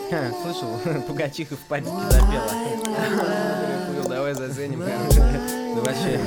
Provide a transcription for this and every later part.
Слышал, Пугачиха в падике запела. Хуёл, давай заценим, короче. Да вообще.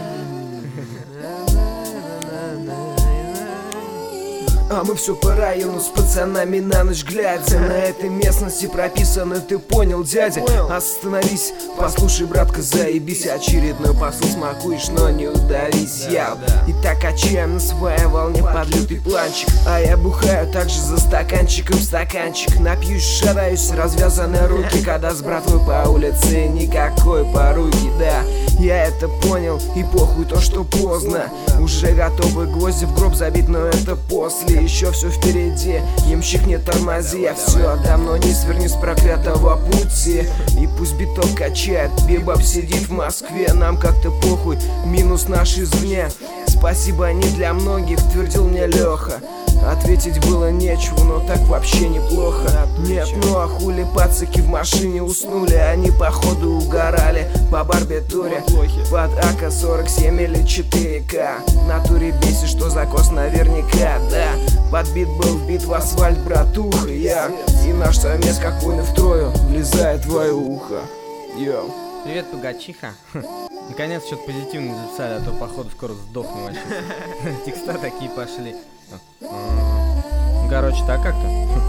А мы все по району с пацанами на ночь глядя. На этой местности прописано, ты понял, дядя? Остановись, послушай, братка, заебись. Очередной посыл смакуешь, но не удавись. Я и так качаем на своей волне под лютый планчик. А я бухаю также за стаканчиком стаканчик. Напьюсь, шараюсь, развязаны руки. Когда с братвой по улице никакой поруки, да. Я это понял, и похуй то, что поздно. Уже готовы гвозди в гроб забить, но это после. Еще все впереди, ямщик не тормози. Я все давно не сверни с проклятого пути. И пусть биток качает, бибоп сидит в Москве. Нам как-то похуй, минус наш извне. Спасибо не для многих, твердил мне Леха. Ответить было нечего, но так вообще неплохо. Нет, ну а хули пацаки в машине уснули. Они походу угорали по барбитуре под АК-47 или 4К. Натуре бесит, что закос наверняка, да. Подбит был вбит в асфальт, братуха, я. И наш совмес как войны втрою влезает в твое ухо. Йоу. Привет, Пугачиха. Наконец что-то позитивное записали, а то походу скоро сдохну вообще. Текста такие пошли. Короче, так как-то.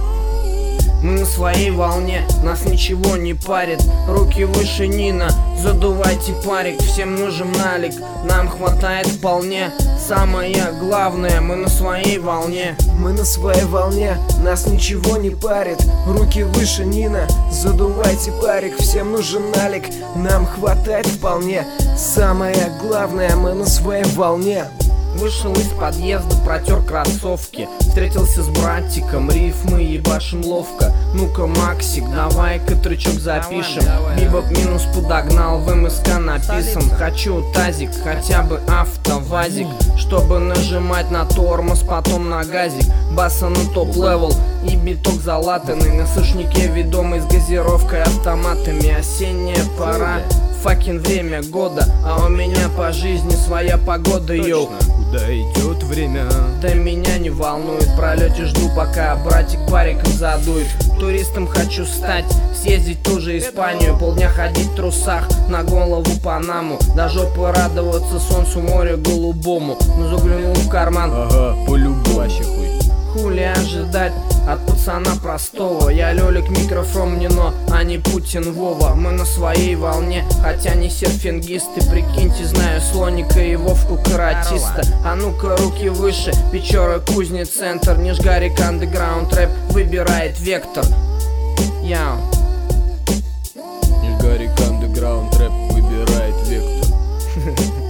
Мы на своей волне, нас ничего не парит. Руки выше Нина, задувайте парик. Всем нужен налик, нам хватает вполне. Самое главное, мы на своей волне. Мы на своей волне, нас ничего не парит. Руки выше Нина, задувайте парик. Всем нужен налик, нам хватает вполне. Самое главное, мы на своей волне. Вышел из подъезда, протер кроссовки. Встретился с братиком, рифмы ебашим ловко. Ну-ка, Максик, давай-ка трючок запишем. Бибоп минус подогнал, в МСК написан. Хочу тазик, хотя бы автовазик, чтобы нажимать на тормоз, потом на газик. Баса на топ-левел и биток залатанный. На сушнике ведомый с газировкой, автоматами. Осенняя пора, факин время года, а у меня по жизни своя погода, йоу. Куда идет время? Да меня не волнует, в пролете жду, пока братик париком задует. Туристом хочу стать, съездить в ту же Испанию. Полдня ходить в трусах, на голову Панаму. До жопы радоваться солнцу, морю голубому. Но заглянул в карман, ага, по-любому вообще хуй. Хули ожидать от пацана простого. Я Лёлик, микрофон Нино, а не Путин Вова. Мы на своей волне, хотя не серфингисты. Прикиньте, знаю слоника и Вовку каратиста. А ну-ка, руки выше, Печора, Кузни, центр. Нижгарик, андеграунд, рэп выбирает вектор. Яу. Нижгарик, андеграунд, рэп выбирает вектор.